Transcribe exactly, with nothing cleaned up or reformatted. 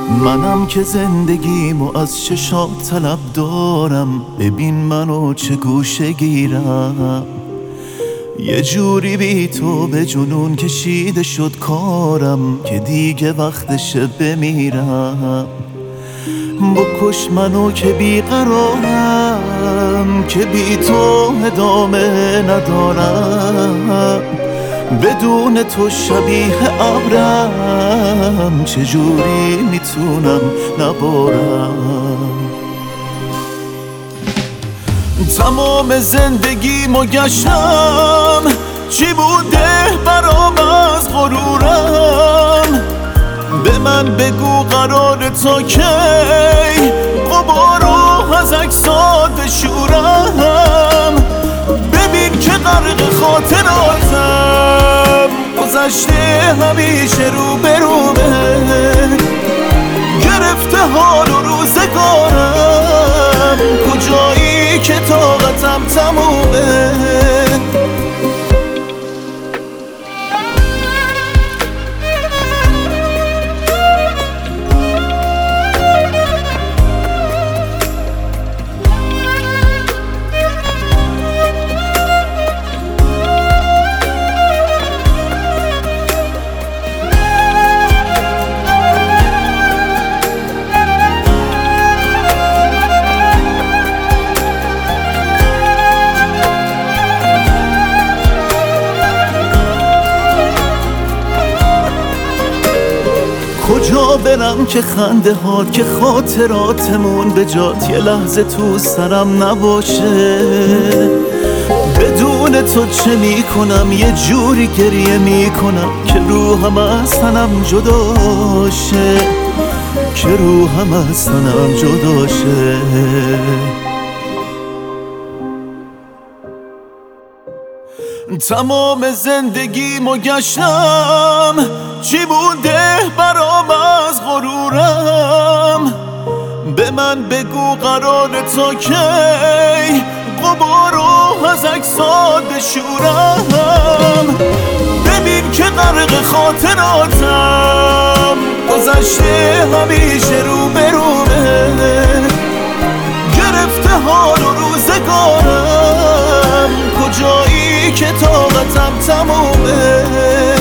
منم که زندگیمو از چشات طلب دارم، ببین منو چه گوشه گیرم. یه جوری بی تو به جنون کشیده شد کارم که دیگه وقتشه بمیرم. بکش منو که بیقرارم، که بی تو ادامه ندارم. بدون تو شبیه ابرم، چجوری میتونم نبارم. تمام زندگیمو گشتم، چی بوده برام از غرورم. به من بگو قرار تا کی غبارو از عکسات بشورم. ببین که غرق خاطراتم، گذشته همیشه رو برومه. گرفته حال و روزگارم، کجایی که طاقتم تمومه. کجا برم که خنده هات، که خاطراتمون به جات یه لحظه تو سرم نباشه. بدون تو چه میکنم، یه جوری گریه میکنم که روحم از تنم جداشه، که روحم از تنم جداشه. تمام زندگیمو گشتم، چی بوده برام از غرورم. به من بگو قرار تا کی غبارو از عکسات بشورم. ببین که غرق خاطراتم، گذشته همیشه رو برومه. گرفته حال و روزگارم، کجایی که طاقتم تمومه.